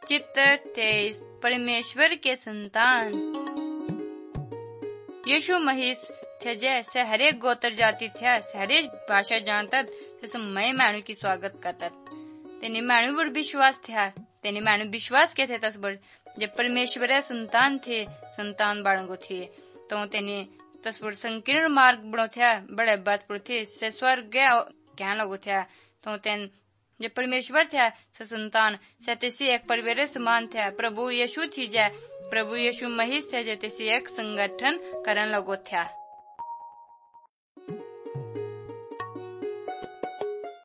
चित्र थे परमेश्वर के संतान। यीशु मसीह थे जैसे हरेक गोत्र जाति थे, हरेक भाषा जानता, मई मानू की स्वागत करता। तेने मानू बड़ विश्वास था, तेने मानू विश्वास के थे तस बड़ जब परमेश्वर संतान थे, संतान बाड़गो थे तो तेने तस बड़ संकीर्ण मार्ग बड़ो थे, बड़े बात पड़ो थे से स्वर्ग क्या लगो थे तो तेन जब परमेश्वर थे संतान से तेसी एक परिवार समान थे। प्रभु यीशु थी जाए, प्रभु यीशु मसीह थे जैसे एक संगठन करन लगो था।